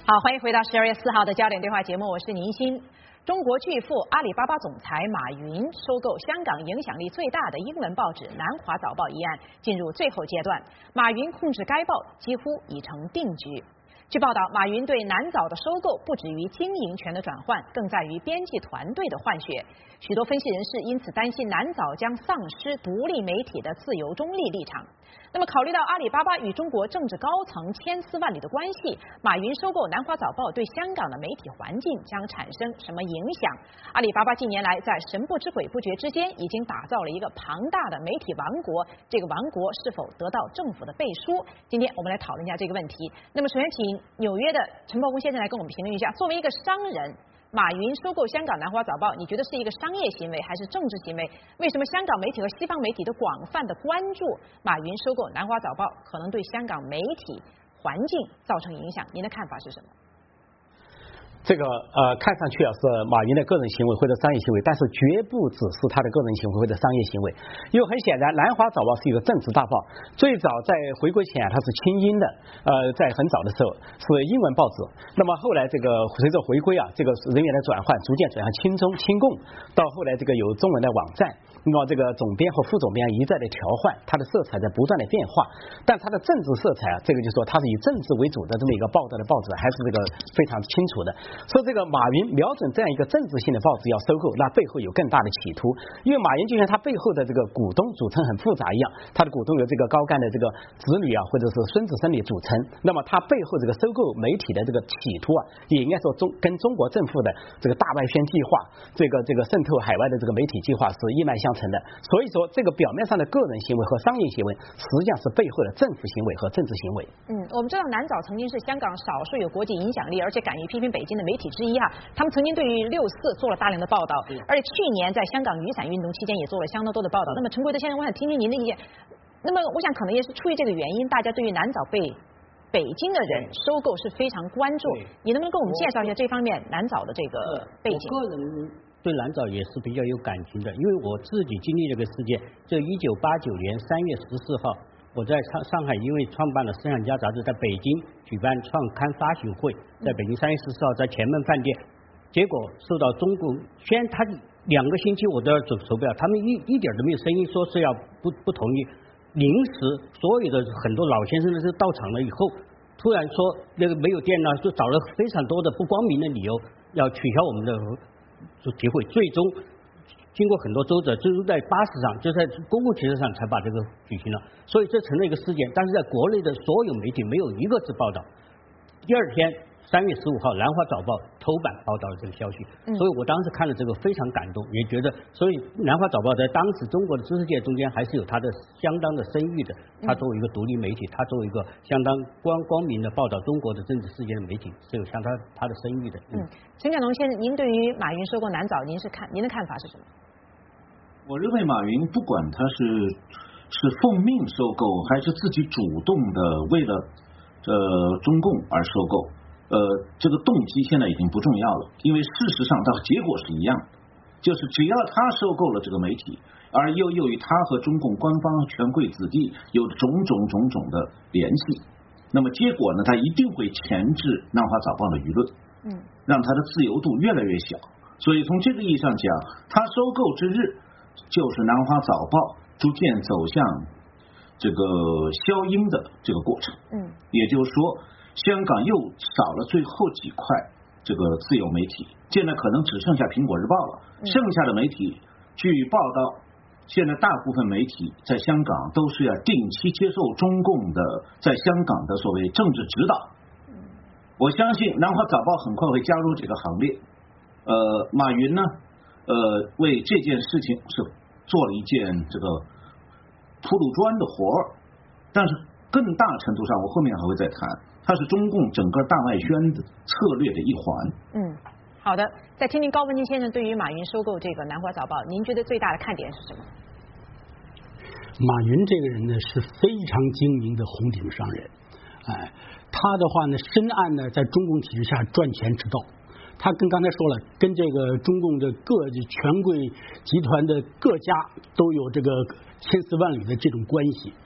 好，欢迎回到12月4号的焦点对话节目，我是宁鑫。中国巨富阿里巴巴总裁马云收购香港影响力最大的英文报纸《南华早报》一案进入最后阶段，马云控制该报几乎已成定局。据报道，马云对南早的收购不止于经营权的转换，更在于编辑团队的换血。许多分析人士因此担心南早将丧失独立媒体的自由中立立场。那么，考虑到阿里巴巴与中国政治高层千丝万缕的关系，马云收购南华早报对香港的媒体环境将产生什么影响？阿里巴巴近年来在神不知鬼不觉之间，已经打造了一个庞大的媒体王国，这个王国是否得到政府的背书？今天我们来讨论一下这个问题。那么，首先请纽约的陈伯公先生来跟我们评论一下，作为一个商人，马云收购香港南华早报，你觉得是一个商业行为还是政治行为？为什么香港媒体和西方媒体都广泛的关注马云收购南华早报可能对香港媒体环境造成影响？您的看法是什么？ 这个看上去是马云的个人行为或者商业行为，但是绝不只是他的个人行为或者商业行为，因为很显然，南华早报是一个政治大报，最早在回归前它是清英的，在很早的时候是英文报纸，那么后来这个随着回归这个人员的转换，逐渐转向亲中亲共，到后来这个有中文的网站，那么这个总编和副总编一再的调换，它的色彩在不断的变化，但它的政治色彩这个就是说它是以政治为主的这么一个报道的报纸，还是这个非常清楚的。说这个马云瞄准这样一个政治性的报纸要收购，那背后有更大的企图，因为马云就像他背后的这个股东组成很复杂一样，他的股东有这个高干的这个子女或者是孙子孙女组成，那么他背后这个收购媒体的这个企图也应该说跟中国政府的这个大外宣计划，这个渗透海外的这个媒体计划是一脉相承的。所以说，这个表面上的个人行为和商业行为，实际上是背后的政府行为和政治行为。 我们知道南早曾经是香港少数有国际影响力，而且敢于批评北京的媒体之一他们曾经对于6·4做了大量的报道，而且去年在香港雨伞运动期间也做了相当多的报道。那么陈贵德先生，我想听听您的意见。那么我想可能也是出于这个原因，大家对于南早被北京的人收购是非常关注。你能不能跟我们介绍一下这方面南早的这个背景？ 我个人对南早也是比较有感情的，因为我自己经历这个事件。这1989年3月14号，我在上海因为创办了《思想家》杂志，在北京举办创刊发行会，在北京3月14号在前门饭店，结果受到中共他2个星期我都要走手表，他们一点都没有声音说是要不同意。临时所有的很多老先生是到场了以后，突然说那个没有电了，就找了非常多的不光明的理由要取消我们的集会，最终经过很多周折，最终在巴士上，就在公共汽车上才把这个举行了，所以这成了一个事件。但是在国内的所有媒体没有一个字报道。第二天3月15号，南华早报头版报道了这个消息，所以我当时看了这个非常感动，也觉得，所以南华早报在当时中国的知识界中间还是有它的相当的声誉的。它作为一个独立媒体，它作为一个相当光明的报道中国的政治事件的媒体，是有相当它的声誉的。 陈展龙先生，您对于马云收购南早，您的看法是什么？ 我认为马云不管他是奉命收购，还是自己主动的为了中共而收购，这个动机现在已经不重要了，因为事实上它结果是一样的，就是只要他收购了这个媒体，而又由于他和中共官方权贵子弟有种种的联系，那么结果呢，他一定会钳制南华早报的舆论，让它的自由度越来越小。所以从这个意义上讲，他收购之日，就是南华早报逐渐走向这个消音的这个过程。也就是说，香港又少了最后几块这个自由媒体，现在可能只剩下苹果日报了，剩下的媒体据报道，现在大部分媒体在香港都是要定期接受中共的在香港的所谓政治指导。我相信南华早报很快会加入这个行列。马云呢，为这件事情是做了一件这个铺路砖的活儿，但是更大程度上，我后面还会再谈，它是中共整个大外宣的策略的一环。 好的，再听听高文金先生对于马云收购这个南华早报，您觉得最大的看点是什么？ 马云这个人呢是非常精明的红顶商人，他的话呢深谙呢在中共体制下赚钱之道。他跟刚才说了，跟这个中共的各权贵集团的各家都有这个千丝万缕的这种关系。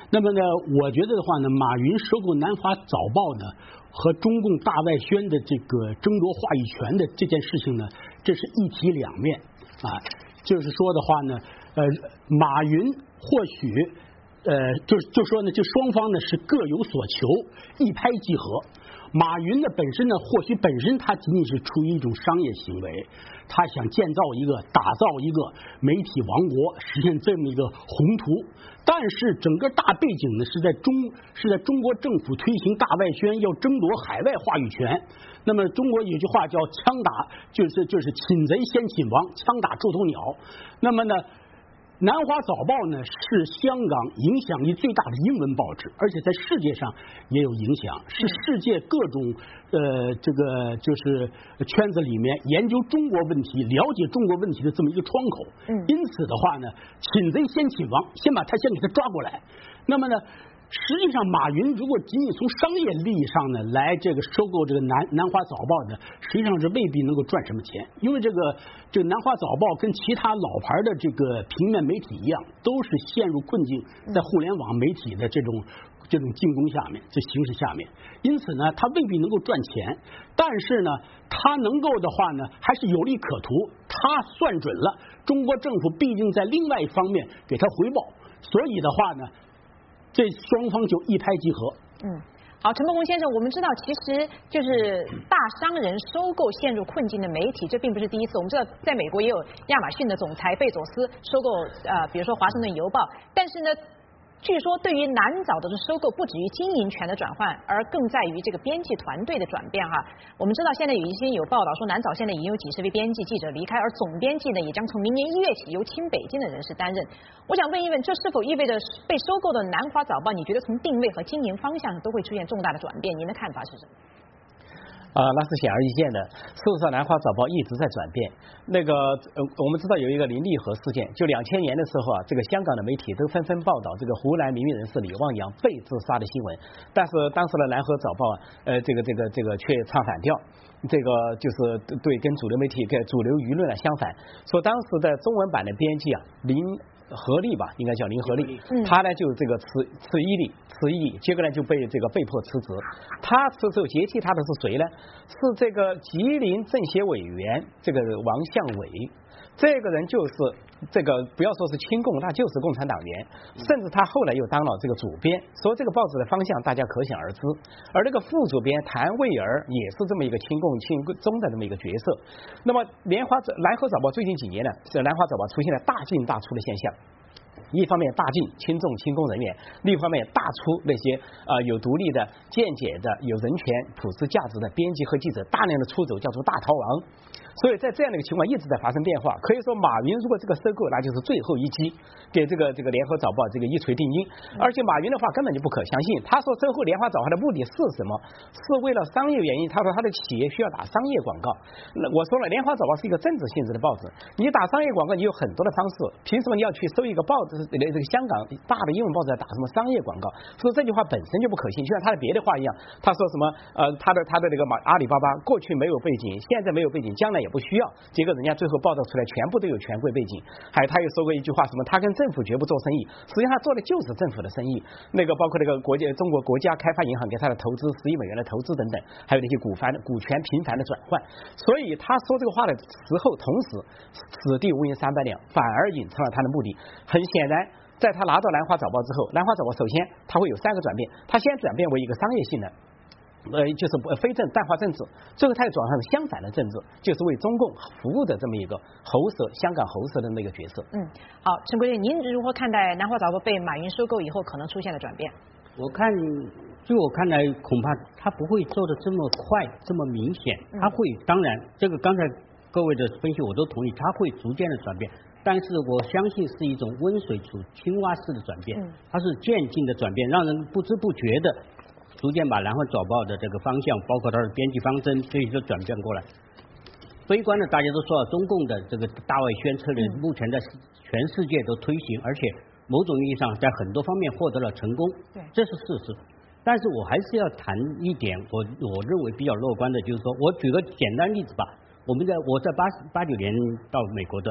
那么呢，我觉得的话呢，马云收购南华早报呢，和中共大外宣的这个争夺话语权的这件事情呢，这是一体两面啊。就是说的话呢，马云或许就说呢，就双方呢是各有所求，一拍即合。马云呢本身呢，或许本身他仅仅是出于一种商业行为，他想打造一个媒体王国，实现这么一个宏图。但是整个大背景呢是在中国政府推行大外宣，要争夺海外话语权。那么中国有句话叫枪打，就是擒贼先擒王，枪打出头鸟。那么呢，南华早报呢是香港影响力最大的英文报纸，而且在世界上也有影响，是世界各种这个就是圈子里面研究中国问题、了解中国问题的这么一个窗口。因此的话呢，擒贼先擒王，先给他抓过来。那么呢，实际上，马云如果仅仅从商业利益上呢来这个收购这个南华早报呢，实际上是未必能够赚什么钱，因为这个南华早报跟其他老牌的这个平面媒体一样，都是陷入困境，在互联网媒体的这种进攻下面，这形势下面，因此呢，他未必能够赚钱，但是呢，他能够的话呢，还是有利可图。他算准了中国政府毕竟在另外一方面给他回报，所以的话呢，这双方就一拍即合。 好，陈伯公先生，我们知道其实就是大商人收购陷入困境的媒体，这并不是第一次。我们知道在美国也有亚马逊的总裁贝佐斯收购比如说华盛顿邮报，但是呢，据说对于南早的收购不止于经营权的转换，而更在于这个编辑团队的转变哈。我们知道现在有报道说南早现在已经有几十位编辑记者离开，而总编辑呢也将从明年1月起由亲北京的人士担任。我想问一问，这是否意味着被收购的南华早报，你觉得从定位和经营方向都会出现重大的转变？您的看法是什么？ 那是显而易见的。事实上，南华早报一直在转变。我们知道有一个林立和事件，就2000年的时候啊，这个香港的媒体都纷纷报道这个湖南名誉人士李旺阳被自杀的新闻，但是当时的南华早报这个却唱反调。这个就是对跟主流媒体、跟主流舆论相反，说当时的中文版的编辑啊，林和利吧，应该叫林和利，他呢就这个辞意，结果呢就被被迫辞职。他辞职接替他的是谁呢？是这个吉林政协委员这个王向伟，这个人就是这个不要说是亲共，他就是共产党员，甚至他后来又当了这个主编，所以这个报纸的方向大家可想而知。而这个副主编谭卫儿也是这么一个亲共亲中的这么一个角色。那么南华早报最近几年呢，是南华早报出现了大进大出的现象。一方面大进亲重亲共人员，另一方面大出那些有独立的见解的、有人权普世价值的编辑和记者大量的出走，叫做大逃亡。所以在这样的一个情况一直在发生变化。可以说马云如果这个收购，那就是最后一击，给这个联合早报这个一锤定音。而且马云的话根本就不可相信，他说收购联华早报的目的是什么？是为了商业原因。他说他的企业需要打商业广告。我说了，联华早报是一个政治性质的报纸，你打商业广告你有很多的方式，凭什么你要去收一个报纸这个香港大的英文报纸打什么商业广告？所以这句话本身就不可信。就像他的别的话一样，他说什么他的那个阿里巴巴过去没有背景，现在没有背景，将来也不需要，结果人家最后报道出来全部都有权贵背景。还有他又说过一句话，什么他跟政府绝不做生意，实际上他做的就是政府的生意。包括中国国家开发银行给他的投资10亿美元的投资等等，还有那些股权频繁的转换。所以他说这个话的时候，同时此地无银300两，反而隐藏了他的目的。很显然，在他拿到南华早报之后，南华早报首先他会有3个转变，他先转变为一个商业性的就是非正淡化政治，最后他又转换成相反的政治，就是为中共服务的这么一个香港喉舌的那个角色。 好，陈国立，您如何看待南华早报被马云收购以后可能出现的转变？ 据我看来，恐怕他不会做的这么快这么明显，他会，当然这个刚才各位的分析我都同意，他会逐渐的转变，但是我相信是一种温水煮青蛙式的转变，它是渐进的转变，让人不知不觉的逐渐把南华早报的这个方向，包括它的编辑方针，这些都转变过来。悲观的大家都说了，中共的这个大外宣策略目前在全世界都推行，而且某种意义上在很多方面获得了成功，这是事实。但是我还是要谈一点，我认为比较乐观的，就是说我举个简单例子吧。我在89年到美国的，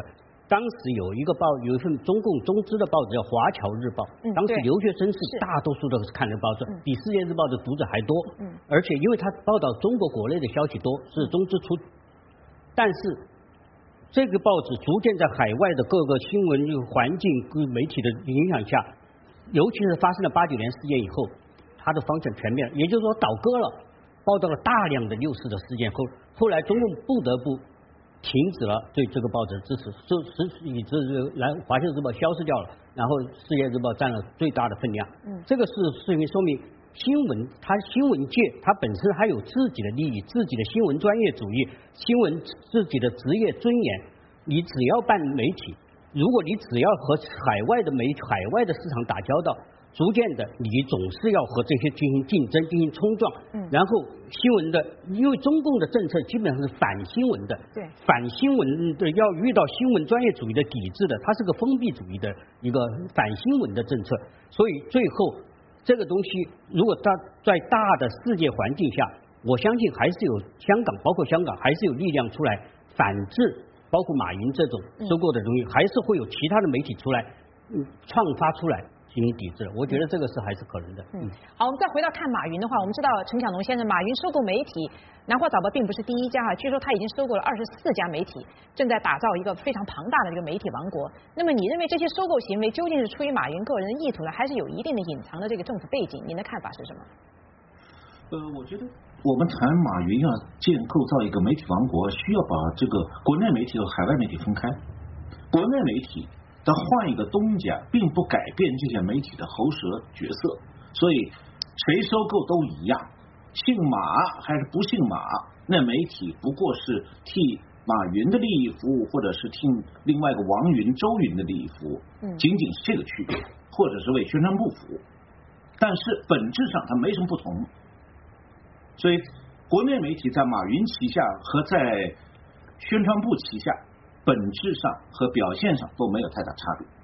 当时有一份中共中资的报纸叫《华侨日报》，当时留学生是大多数都是看这个报纸，比《世界日报》的读者还多。而且因为它报道中国国内的消息多，是中资出，但是这个报纸逐渐在海外的各个新闻环境跟媒体的影响下，尤其是发生了89年事件以后，它的方向全面，也就是说倒戈了，报道了大量的6·4的事件后来中共不得不停止了对这个报纸的支持，以致华侨日报消失掉了，然后世界日报占了最大的分量。这个是说明新闻界它本身还有自己的利益，自己的新闻专业主义，新闻自己的职业尊严。你只要办媒体，如果你只要和海外的市场打交道，逐渐的你总是要和这些进行竞争，进行冲撞。然后新闻的，因为中共的政策基本上是反新闻的， 对，反新闻的要遇到新闻专业主义的抵制的，它是个封闭主义的一个反新闻的政策。所以最后这个东西，如果它在大的世界环境下，我相信还是有包括香港还是有力量出来反制，包括马云这种收购的东西，还是会有其他的媒体出来创发出来进行抵制，我觉得这个是还是可能的。 好，我们再回到看马云的话，我们知道陈晓农先生，马云收购媒体，南华早报并不是第一家啊，据说他已经收购了24家媒体，正在打造一个非常庞大的这个媒体王国。那么你认为这些收购行为究竟是出于马云个人的意图呢，还是有一定的隐藏的这个政府背景？您的看法是什么？ 我觉得我们谈马云要构造一个媒体王国，需要把这个国内媒体和海外媒体分开。国内媒体它换一个东家，并不改变这些媒体的喉舌角色，所以谁收购都一样，姓马还是不姓马，那媒体不过是替马云的利益服务，或者是替另外一个王云、周云的利益服务，仅仅是这个区别，或者是为宣传部服务，但是本质上它没什么不同。所以国内媒体在马云旗下和在宣传部旗下本质上和表现上都没有太大差别。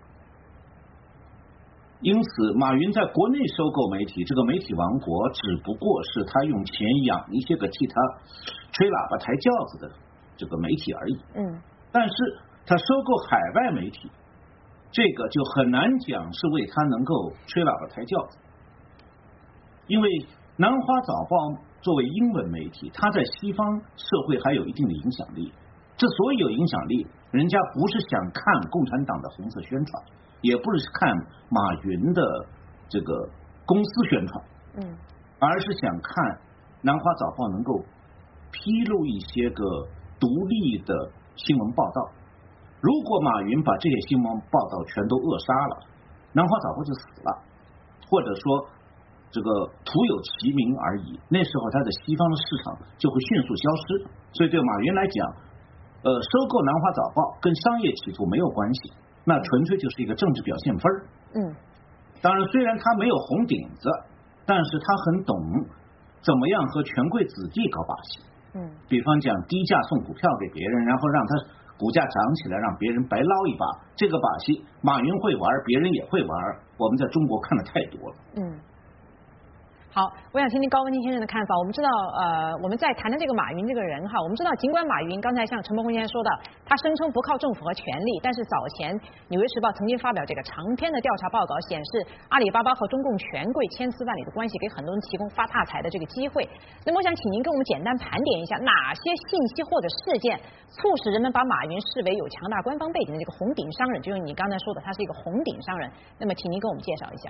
因此马云在国内收购媒体，这个媒体王国只不过是他用钱养一些个替他吹喇叭抬轿子的这个媒体而已。但是他收购海外媒体，这个就很难讲是为他能够吹喇叭抬轿子，因为南华早报作为英文媒体，它在西方社会还有一定的影响力。之所以有影响力，人家不是想看共产党的红色宣传，也不是看马云的这个公司宣传，而是想看南华早报能够披露一些个独立的新闻报道。如果马云把这些新闻报道全都扼杀了，南华早报就死了，或者说这个徒有其名而已，那时候它的西方的市场就会迅速消失。所以对马云来讲，收购南华早报跟商业企图没有关系，那纯粹就是一个政治表现分。当然虽然他没有红顶子，但是他很懂怎么样和权贵子弟搞把戏。比方讲低价送股票给别人，然后让他股价涨起来，让别人白捞一把，这个把戏马云会玩，别人也会玩，我们在中国看的太多了。 好，我想听听高文清先生的看法。我们知道，我们在谈的这个马云这个人哈，我们知道，尽管马云刚才像陈伯宏先生说的，他声称不靠政府和权力，但是早前《纽约时报》曾经发表这个长篇的调查报告，显示阿里巴巴和中共权贵千丝万缕的关系，给很多人提供发大财的这个机会。那么，我想请您跟我们简单盘点一下，哪些信息或者事件促使人们把马云视为有强大官方背景的这个红顶商人？就是你刚才说的，他是一个红顶商人。那么，请您跟我们介绍一下。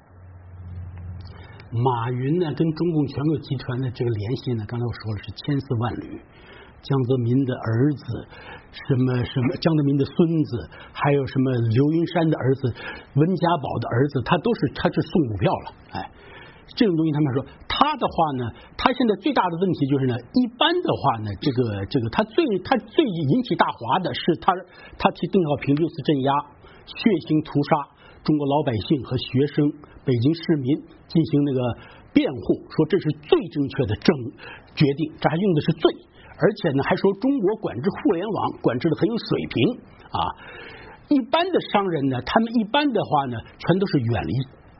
马云呢跟中共权贵集团的这个联系呢，刚才我说了是千丝万缕。江泽民的儿子，什么江泽民的孙子，还有什么刘云山的儿子，温家宝的儿子，他是送股票了。这种东西他们说他的话呢，他现在最大的问题就是呢，一般的话呢，这个他最引起大哗的是他替邓小平6次镇压，血腥屠杀中国老百姓和学生、北京市民进行那个辩护，说这是最正确的决定，这还用的是最，而且呢还说中国管制互联网管制的很有水平啊。一般的商人呢，他们一般的话呢，全都是远离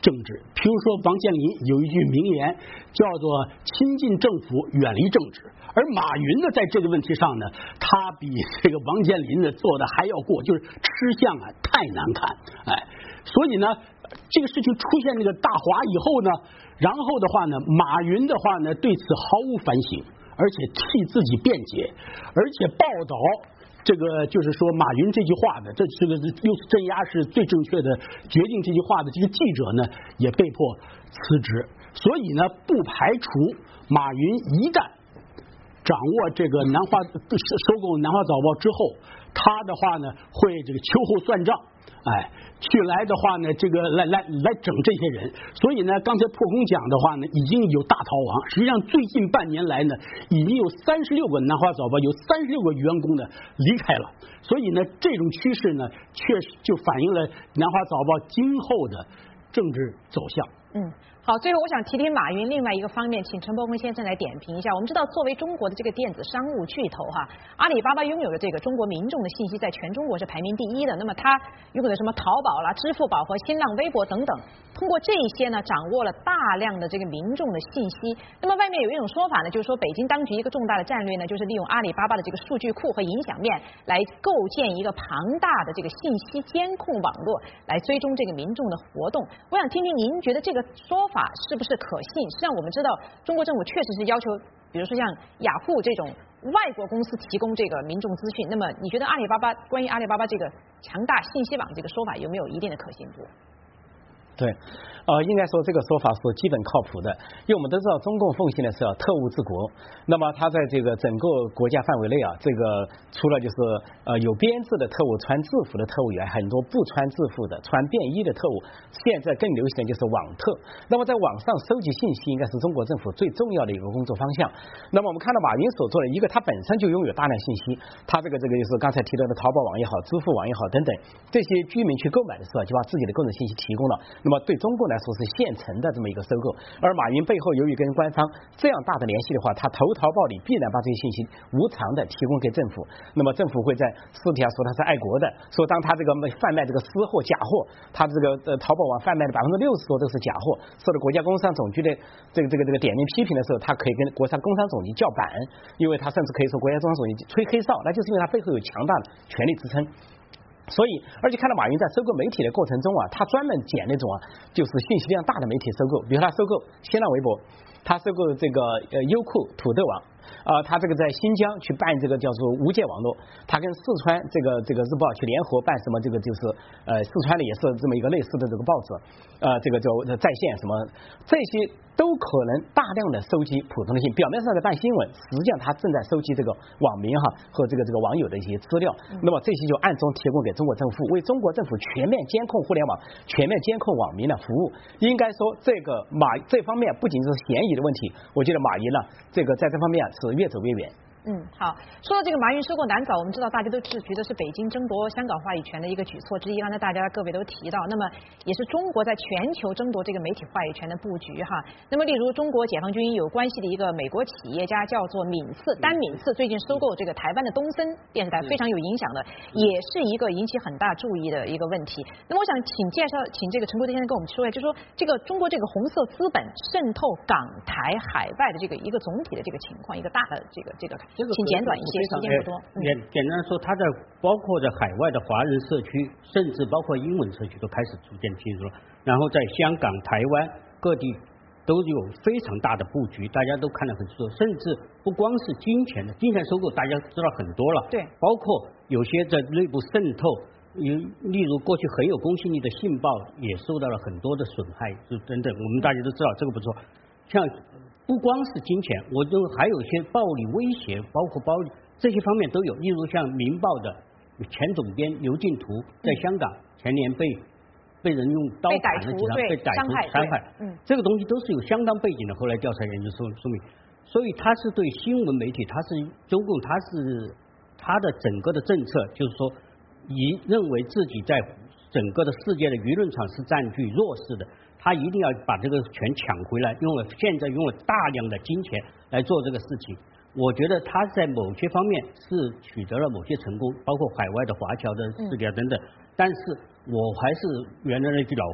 政治。譬如说，王健林有一句名言叫做“亲近政府，远离政治”，而马云呢，在这个问题上呢，他比这个王健林呢做的还要过，就是吃相啊太难看，哎，所以呢，这个事情出现这个大华以后呢，然后的话呢，马云的话呢对此毫无反省，而且替自己辩解，而且报道这个就是说马云这句话的，这个又是镇压是最正确的决定这句话的这个记者呢，也被迫辞职。所以呢，不排除马云一旦掌握这个收购南华早报之后，他的话呢会这个秋后算账，哎，去来的话呢，这个来整这些人。所以呢，刚才破空讲的话呢，已经有大逃亡。实际上，最近半年来呢，已经有36个南华早报有36个员工呢离开了。所以呢，这种趋势呢，确实就反映了南华早报今后的政治走向。 好，最后我想提提马云另外一个方面，请陈伯宏先生来点评一下。我们知道，作为中国的这个电子商务巨头哈，阿里巴巴拥有的这个中国民众的信息在全中国是排名第一的。那么它拥有的什么淘宝啦、支付宝和新浪微博等等，通过这些呢，掌握了大量的这个民众的信息。那么外面有一种说法呢，就是说北京当局一个重大的战略呢，就是利用阿里巴巴的这个数据库和影响面来构建一个庞大的这个信息监控网络，来追踪这个民众的活动。我想听听您觉得这个说法是不是可信？实际上我们知道，中国政府确实是要求，比如说像雅虎这种外国公司提供这个民众资讯。那么你觉得关于阿里巴巴这个强大信息网这个说法有没有一定的可信度？ 对，应该说这个说法是基本靠谱的，因为我们都知道中共奉行的是特务治国，那么它在这个整个国家范围内啊，这个除了就是有编制的特务、穿制服的特务以外，很多不穿制服的、穿便衣的特务，现在更流行的就是网特。那么在网上收集信息，应该是中国政府最重要的一个工作方向。那么我们看到马云所做的一个，他本身就拥有大量信息，他这个就是刚才提到的淘宝网也好、支付网也好等等，这些居民去购买的时候，就把自己的个人信息提供了。那么对中共来说是现成的这么一个收购，而马云背后由于跟官方这样大的联系的话，他投桃报李，必然把这些信息无偿的提供给政府。那么政府会在私底下说他是爱国的，说当他这个贩卖这个私货假货，他这个淘宝网贩卖的60%多都是假货，受到国家工商总局的这个点名批评的时候，他可以跟国家工商总局叫板，因为他甚至可以说国家工商总局吹黑哨，那就是因为他背后有强大的权力支撑。所以，而且看到马云在收购媒体的过程中啊，他专门捡那种就是信息量大的媒体收购，比如他收购新浪微博，他收购这个优酷、土豆网。他这个在新疆去办这个叫做无界网络，他跟四川这个日报去联合办什么这个就是四川的也是这么一个类似的这个报纸，这个叫在线什么，这些都可能大量的收集普通的信，表面上在办新闻，实际上他正在收集这个网民和这个网友的一些资料。那么这些就暗中提供给中国政府，为中国政府全面监控互联网、全面监控网民的服务。应该说这方面不仅是嫌疑的问题，我觉得马云呢这个在这方面是越走越远。 好，说到这个马云收购南早，我们知道大家都是觉得是北京争夺香港话语权的一个举措之一。刚才大家各位都提到，那么也是中国在全球争夺这个媒体话语权的布局哈。那么例如中国解放军有关系的一个美国企业家叫做丹敏次，最近收购这个台湾的东森电视台，非常有影响的，也是一个引起很大注意的一个问题。那么我想请这个陈国基先生跟我们说一下，就是说这个中国这个红色资本渗透港台海外的这个一个总体的这个情况，一个大的这个。请简短一些，时间不多。 简单说，它在包括在海外的华人社区，甚至包括英文社区都开始逐渐进入了。然后在香港、台湾各地都有非常大的布局，大家都看得很清楚。甚至不光是金钱收购，大家知道很多了。对，包括有些在内部渗透，例如过去很有公信力的信报也受到了很多的损害，就等等。我们大家都知道这个不错，像。不光是金钱，我认为还有一些暴力威胁，包括暴力这些方面都有。例如像《明报》的前总编刘进图在香港前年被人用刀砍了几刀，被歹徒伤害。这个东西都是有相当背景的。后来调查研究说明，所以他是对新闻媒体，中共他的整个的政策就是说，认为自己在整个的世界的舆论场是占据弱势的。他一定要把这个权抢回来，现在用了大量的金钱来做这个事情。我觉得他在某些方面是取得了某些成功，包括海外的华侨的事情等等。但是我还是原来那句老话，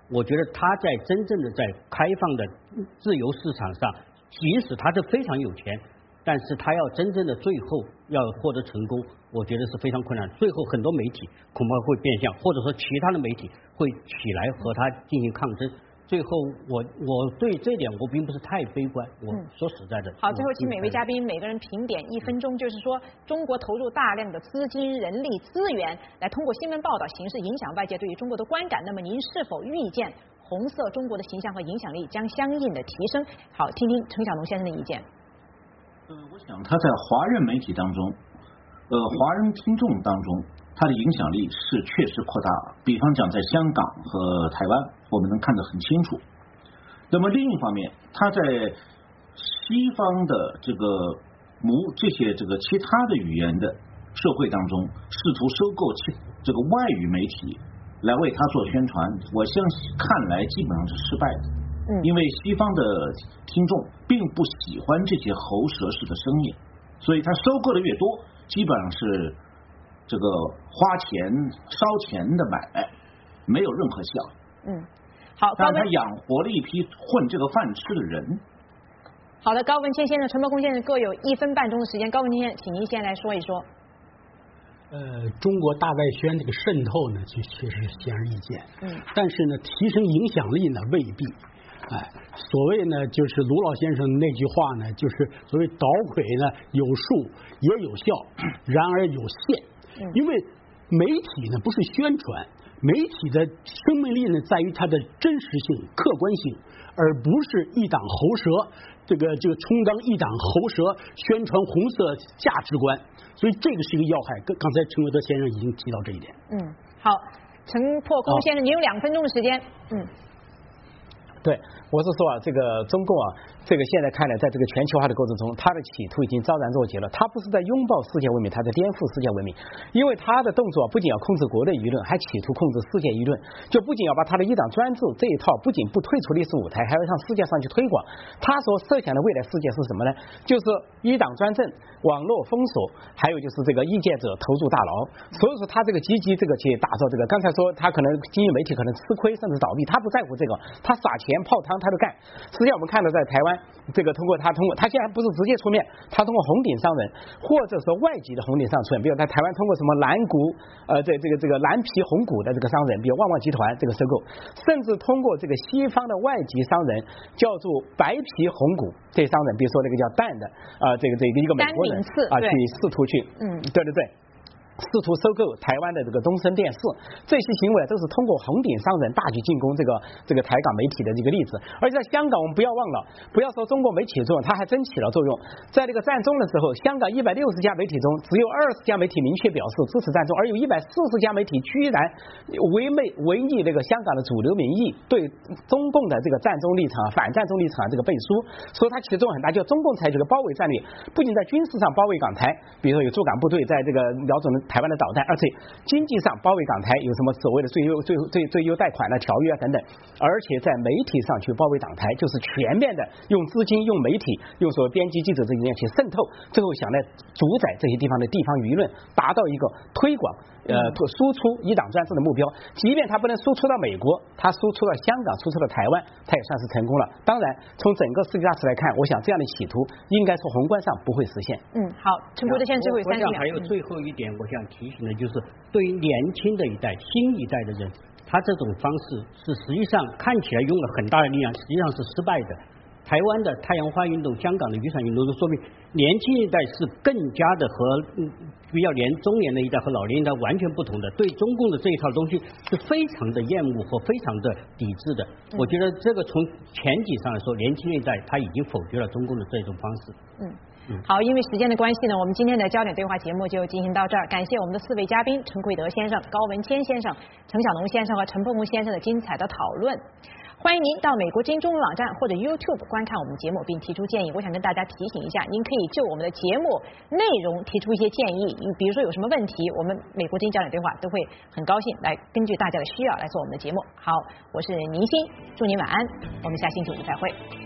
我觉得他在真正的在开放的自由市场上，即使他是非常有钱，但是他要真正的最后要获得成功，我觉得是非常困难。最后很多媒体恐怕会变相，或者说其他的媒体会起来和他进行抗争。最后我对这点我并不是太悲观，我说实在的。 好，最后请每位嘉宾每个人评点1分钟，就是说中国投入大量的资金、人力资源来通过新闻报道形式影响外界对于中国的观感，那么您是否预见红色中国的形象和影响力将相应的提升？好，听听陈晓农先生的意见。 我想他在华人媒体当中，华人听众当中，他的影响力是确实扩大。比方讲，在香港和台湾，我们能看得很清楚。那么另一方面，他在西方的这些其他的语言的社会当中，试图收购这个外语媒体来为他做宣传，我相信看来基本上是失败的。因为西方的听众并不喜欢这些喉舌式的声音，所以他收购的越多，基本上是这个花钱烧钱的买卖，没有任何效。 好， 但他养活了一批混这个饭吃的人。 好的，高文谦先生、陈伯公先生各有1分半钟的时间。高文谦，请您先来说一说。 中国大外宣这个渗透呢，就确实显而易见。但是呢，提升影响力呢未必。所谓呢，就是卢老先生那句话呢，就是所谓捣鬼呢，有术也有效，然而有限。因为媒体呢不是宣传，媒体的生命力呢在于它的真实性、客观性，而不是一党喉舌，这个充当一党喉舌，宣传红色价值观。所以这个是一个要害。刚才陈伟德先生已经提到这一点。 好，陈破空先生，您有2分钟的时间。 对，我是说这个中共这个现在看来，在这个全球化的过程中，他的企图已经昭然若揭了。他不是在拥抱世界文明，他在颠覆世界文明。因为他的动作不仅要控制国内舆论，还企图控制世界舆论。就不仅要把他的一党专制这一套，不仅不退出历史舞台，还要向世界上去推广。他所设想的未来世界是什么呢？就是一党专政、网络封锁，还有就是这个意见者投入大牢。所以说他这个积极去打造这个，刚才说他可能经济媒体可能吃亏甚至倒闭，他不在乎这个，他撒钱泡汤他都干。实际上我们看到在台湾，这个通过他现在不是直接出面，他通过红顶商人或者说外籍的红顶商出面，比如在台湾通过什么蓝股这个蓝皮红股的这个商人，比如旺旺集团这个收购，甚至通过这个西方的外籍商人叫做白皮红股这商人，比如说那个叫蛋的这个一个美国人去试图去对。试图收购台湾的这个东森电视，这些行为都是通过红顶商人大举进攻这个台港媒体的这个例子。而且在香港，我们不要忘了，不要说中国没起作用，它还真起了作用。在这个战争的时候，香港160家媒体中，只有20家媒体明确表示支持战争，而有140家媒体居然违逆这个香港的主流民意，对中共的这个战争立场、反战争立场这个背书，所以它起作用很大。就中共采取了包围战略，不仅在军事上包围港台，比如说有驻港部队在这个瞄准台湾的导弹，而且经济上包围港台，有什么所谓的最优贷款的条约等等，而且在媒体上去包围港台，就是全面的用资金、用媒体、用所谓编辑记者这些去渗透，最后想来主宰这些地方的地方舆论，达到一个推广输出一党专制的目标。即便他不能输出到美国，他输出到香港、输出到台湾，他也算是成功了。当然，从整个世界大势来看，我想这样的企图应该说宏观上不会实现。 好，陈国德先生最后30秒。 还有最后一点，我想提醒的就是，对于年轻的一代、新一代的人，他这种方式是实际上看起来用了很大的力量，实际上是失败的。台湾的太阳花运动、香港的雨伞运动都说明，年轻一代是更加的和比较中年的一代和老年一代完全不同的，对中共的这一套东西是非常的厌恶和非常的抵制的。我觉得这个从前几上来说，年轻一代他已经否决了中共的这种方式。 好，因为时间的关系呢，我们今天的焦点对话节目就进行到这儿。感谢我们的4位嘉宾陈奎德先生、高文谦先生、陈晓农先生和陈破空先生的精彩的讨论。欢迎您到美国之音中文网站或者 YouTube 观看我们的节目并提出建议。我想跟大家提醒一下，您可以就我们的节目内容提出一些建议，比如说有什么问题，我们美国之音焦点对话都会很高兴来根据大家的需要来做我们的节目。好，我是宁鑫，祝您晚安，我们下星期五再会。